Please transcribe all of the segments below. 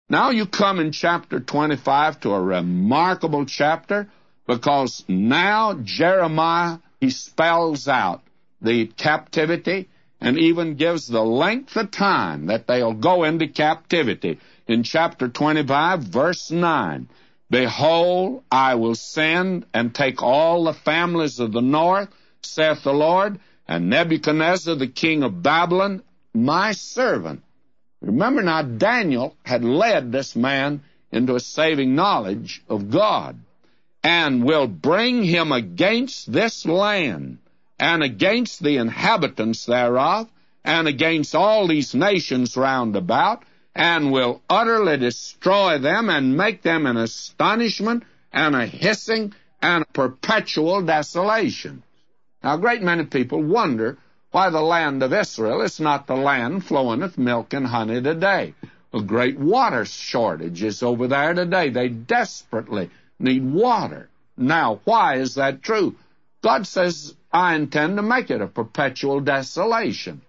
Now you come in chapter 25 to a remarkable chapter, because now Jeremiah, he spells out the captivity and even gives the length of time that they'll go into captivity. In chapter 25, verse 9, "Behold, I will send and take all the families of the north, saith the Lord, and Nebuchadnezzar the king of Babylon, my servant." Remember now, Daniel had led this man into a saving knowledge of God, "and will bring him against this land, and against the inhabitants thereof, and against all these nations round about, and will utterly destroy them, and make them an astonishment, and a hissing, and a perpetual desolation." Now, a great many people wonder why the land of Israel is not the land flowing with milk and honey today. A great water shortage is over there today. They desperately need water. Now, why is that true? God says, I intend to make it a perpetual desolation.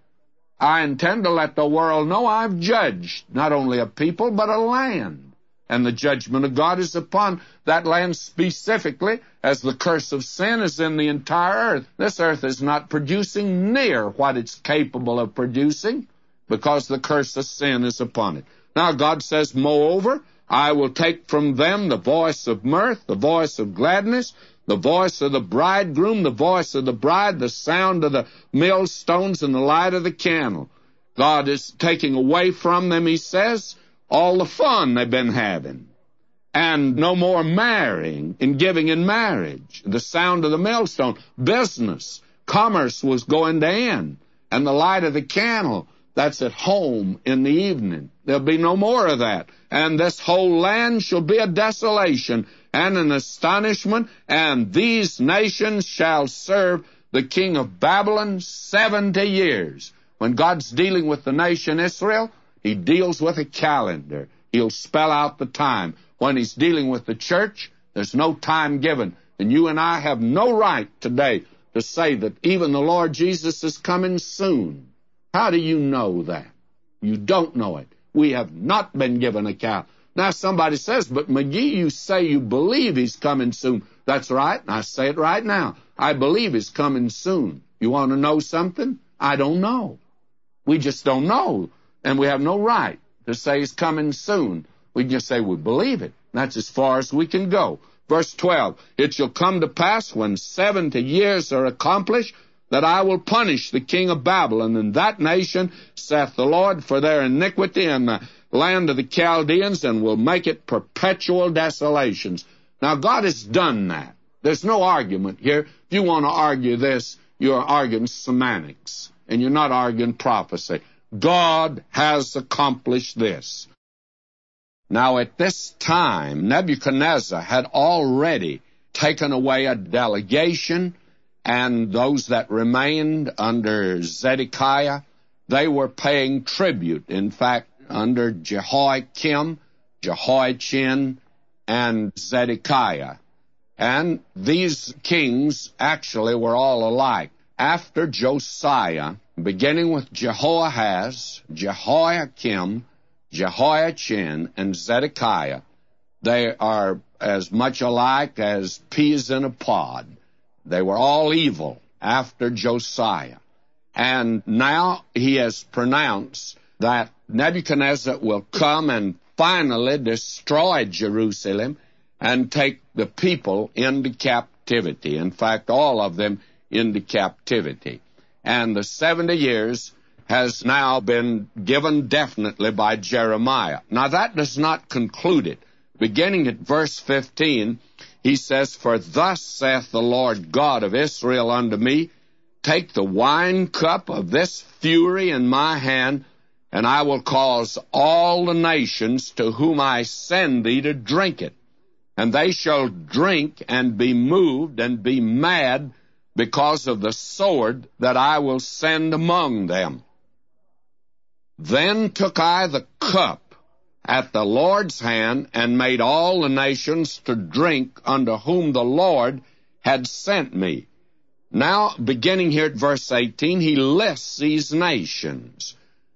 I intend to let the world know I've judged not only a people, but a land. And the judgment of God is upon that land specifically, as the curse of sin is in the entire earth. This earth is not producing near what it's capable of producing, because the curse of sin is upon it. Now God says, "Moreover, I will take from them the voice of mirth, the voice of gladness, the voice of the bridegroom, the voice of the bride, the sound of the millstones, and the light of the candle." God is taking away from them, he says, all the fun they've been having, and no more marrying and giving in marriage. The sound of the millstone, business, commerce was going to end, and the light of the candle, that's at home in the evening. There'll be no more of that. And this whole land shall be a desolation and an astonishment, and these nations shall serve the king of Babylon 70 years. When God's dealing with the nation Israel, he deals with a calendar. He'll spell out the time. When he's dealing with the church, there's no time given. And you and I have no right today to say that even the Lord Jesus is coming soon. How do you know that? You don't know it. We have not been given a calendar. Now somebody says, "But McGee, you say you believe he's coming soon." That's right, and I say it right now. I believe he's coming soon. You want to know something? I don't know. We just don't know. And we have no right to say he's coming soon. We just say we believe it. That's as far as we can go. Verse 12, "It shall come to pass when 70 years are accomplished, that I will punish the king of Babylon and that nation, saith the Lord, for their iniquity in the land of the Chaldeans, and will make it perpetual desolations." Now, God has done that. There's no argument here. If you want to argue this, you're arguing semantics, and you're not arguing prophecy. God has accomplished this. Now, at this time, Nebuchadnezzar had already taken away a delegation, and those that remained under Zedekiah, they were paying tribute. In fact, under Jehoiakim, Jehoiachin, and Zedekiah. And these kings actually were all alike. After Josiah, beginning with Jehoahaz, Jehoiakim, Jehoiachin, and Zedekiah, they are as much alike as peas in a pod. They were all evil after Josiah. And now he has pronounced that Nebuchadnezzar will come and finally destroy Jerusalem and take the people into captivity. In fact, all of them into captivity. And the 70 years has now been given definitely by Jeremiah. Now, that does not conclude it. Beginning at verse 15, he says, "For thus saith the Lord God of Israel unto me, Take the wine cup of this fury in my hand, and I will cause all the nations to whom I send thee to drink it. And they shall drink and be moved and be mad because of the sword that I will send among them. Then took I the cup at the Lord's hand, and made all the nations to drink unto whom the Lord had sent me." Now, beginning here at verse 18, he lists these nations.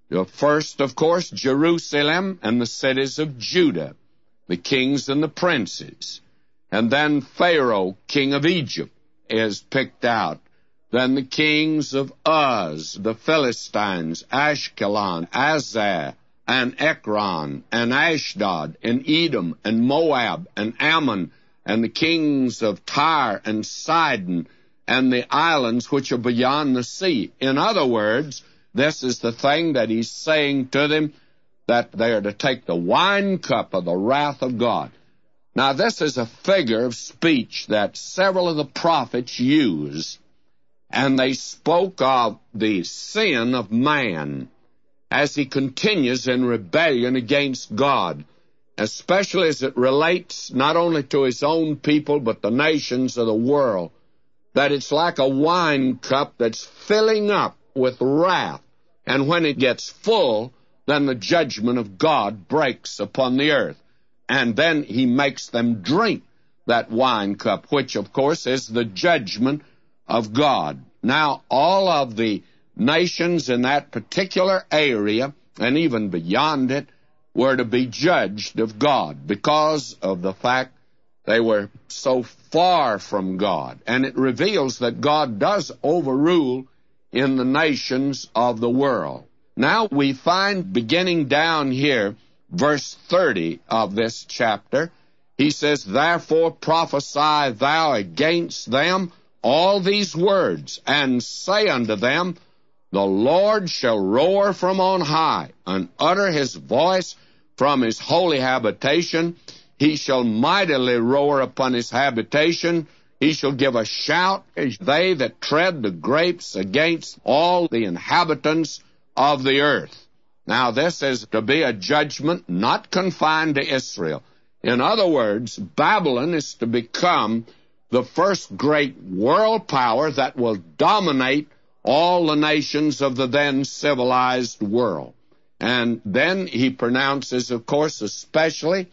First, of course, Jerusalem and the cities of Judah, the kings and the princes. And then Pharaoh, king of Egypt, is picked out. Then the kings of Uz, the Philistines, Ashkelon, Azar, and Ekron, and Ashdod, and Edom, and Moab, and Ammon, and the kings of Tyre and Sidon, and the islands which are beyond the sea. In other words, this is the thing that he's saying to them, that they are to take the wine cup of the wrath of God. Now, this is a figure of speech that several of the prophets use, and they spoke of the sin of man as he continues in rebellion against God, especially as it relates not only to his own people, but the nations of the world, that it's like a wine cup that's filling up with wrath, and when it gets full, then the judgment of God breaks upon the earth. And then he makes them drink that wine cup, which, of course, is the judgment of God. Now, all of the nations in that particular area, and even beyond it, were to be judged of God because of the fact they were so far from God. And it reveals that God does overrule in the nations of the world. Now we find, beginning down here, verse 30 of this chapter, he says, "Therefore prophesy thou against them all these words, and say unto them, The Lord shall roar from on high, and utter his voice from his holy habitation. He shall mightily roar upon his habitation. He shall give a shout, as they that tread the grapes, against all the inhabitants of the earth." Now, this is to be a judgment not confined to Israel. In other words, Babylon is to become the first great world power that will dominate all the nations of the then civilized world. And then he pronounces, of course, especially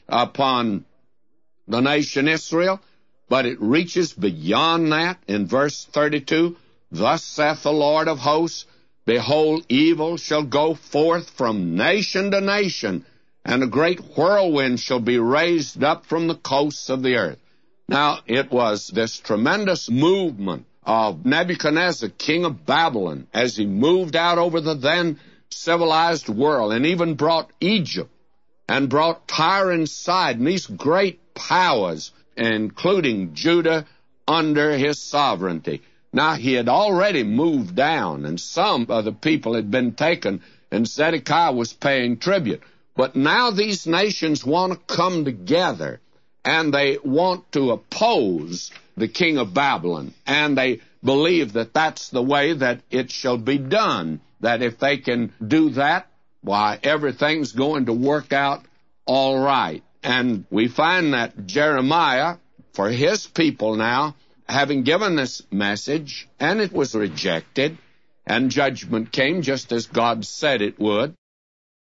upon the nation Israel, but it reaches beyond that in verse 32. "Thus saith the Lord of hosts, Behold, evil shall go forth from nation to nation, and a great whirlwind shall be raised up from the coasts of the earth." Now, it was this tremendous movement of Nebuchadnezzar, king of Babylon, as he moved out over the then civilized world, and even brought Egypt, and brought Tyre and Sidon, these great powers, including Judah, under his sovereignty. Now, he had already moved down, and some of the people had been taken, and Zedekiah was paying tribute. But now these nations want to come together, and they want to oppose the king of Babylon, and they believe that that's the way that it shall be done, that if they can do that, why, everything's going to work out all right. And we find that Jeremiah, for his people now, having given this message, and it was rejected, and judgment came just as God said it would,